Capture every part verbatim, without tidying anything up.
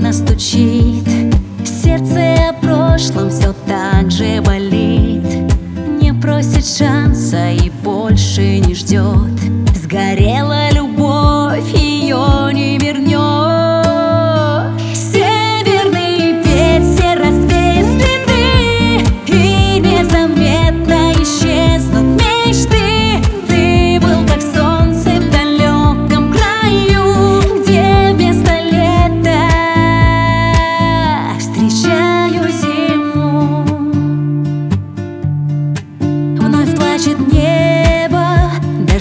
тревожно стучит, сердце о прошлом все так же болит. Не просит шанса и больше не ждет. Сгорела любовь, ее не вернешь. Северный ветер развеет следы, и незаметно исчезнут мечты. Ты был как солнце в далеком краю, где вместо лета встречаю зиму. Вновь плачет небо,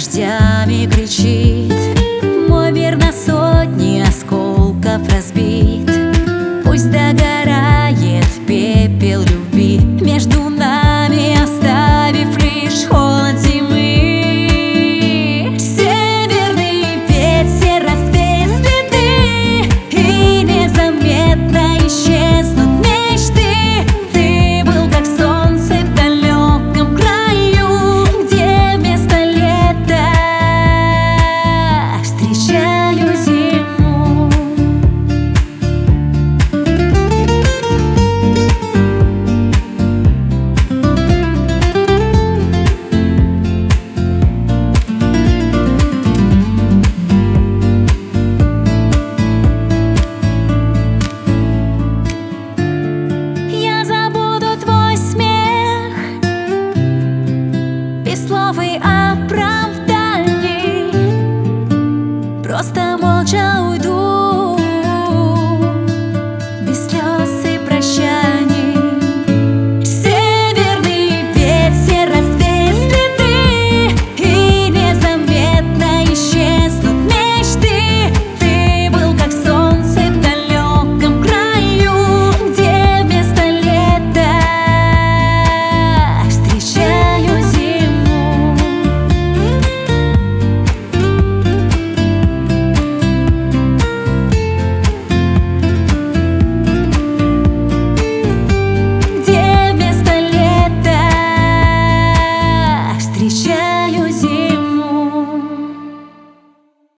дождями кричит. Мой мир на сотни осколков разбит.